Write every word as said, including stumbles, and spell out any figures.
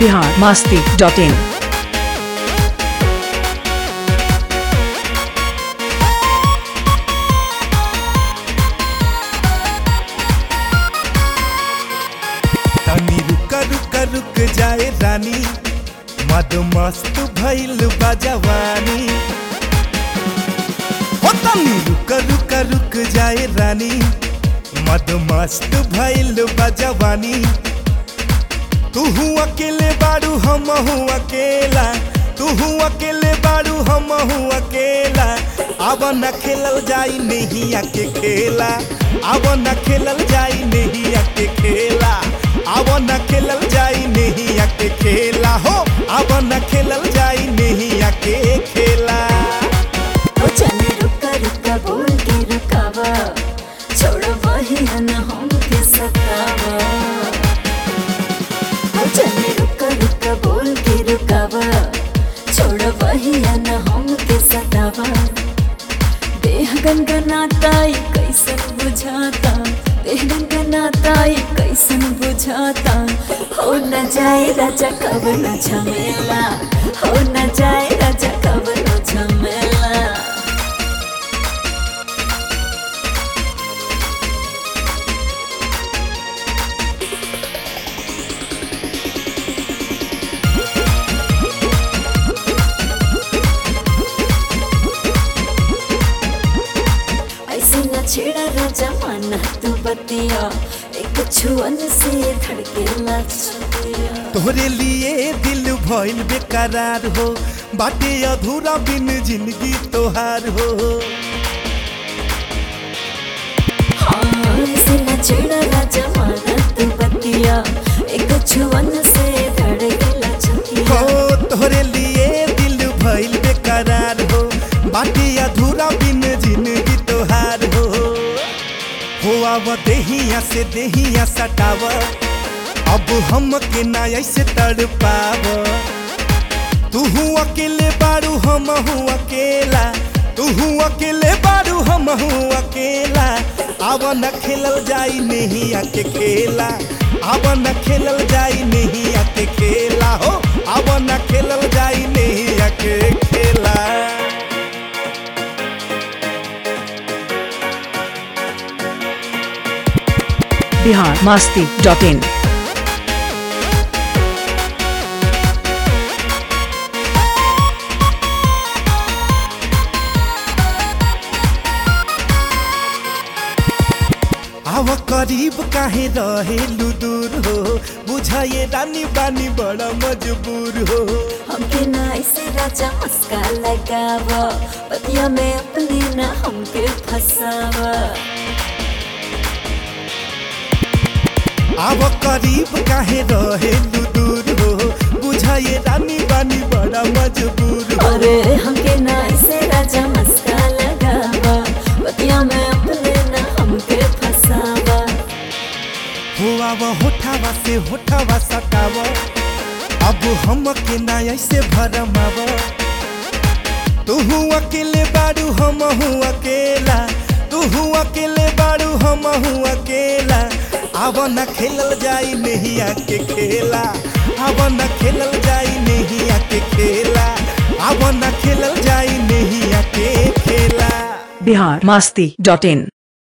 Bihar Masti dot इन। तनी रुक रुक रुक जाए रानी, मद मस्त भइल बा जवानी। हो तनी रुक रुक रुक जाए रानी, मद मस्त भइल बा जवानी। तू अकेले बारू हम अकेला, तू अकेले बारू हम अकेला। अब न खेलल जाई नहीं आके खेला, अब न खेलल जाई नहीं आके खेला, अब न खेलल जाई नहीं आके खेला हो, अब न खेलल जाई नहीं आके खेला। ओ चले रुका रुका बोल के रुकावा, छोड़ो वही न हम के सतावा। ओ चले रुका रुका बोल के रुकावा, छोड़ो वही न हम के सतावा। देह गनगनाता ये कैसन बुझाता, देह गनगनाता ये कैसन बुझाता। हो न जाए राजा कब न झमेला, हो न जाए राजा कब न झमेला। छेड़ा राजा माना तू बतिया, एक छुअन से धड़के लचिया। तोहरे लिए दिल भइल बेकरार हो, बाटे अधूरा बिन जिंदगी तोहार हो। हाँ ऐसे न छेड़ा राजा माना तू बतिया, एक छुअन से धड़के लचिया। हो तोहरे लिए दिल भइल बेकरार हो, बाटे अधूरा बिन जिंदगी तोहार हो। हो आव देहिया से देहिया सटाव, अब हम के ना ऐसे तड़पाव। तू अकेले बारू हम अकेला, तू अकेले बारू हम अकेला। अब न खेलल जाई नहीं आके खेला, अब न खेलल जाई नहीं आके खेला हो, अब न खेलल जाई नहीं आके खेला। Bihar Masti dot in. आव करीब काहे रहेलू दूर हो, बुझाए रानी बानी बड़ा मजबूर हो। हमके ना ऐसे राजा मस्का लगावा, पतिया में अपने ना हमके फसावा। आव करीब काहे रहेलू दूर हो, बुझाए रानी बानी बड़ा मजबूर हो। अरे हमके ना ऐसे राजा मस्का लगावा, पतिया में अपने ना हमके फसावा। हो आव होठावा से होठावा सटाव, अब हम के ना ऐसे भरमाव। तू अकेले बारू हम अकेला, तू अकेले बारू हम अकेला। अब न खेलल जाई नहीं आके खेला, अब न खेलल जाई नहीं आके खेला, अब न खेलल जाई नहीं आके खेला। बिहार मस्ती डॉट इन।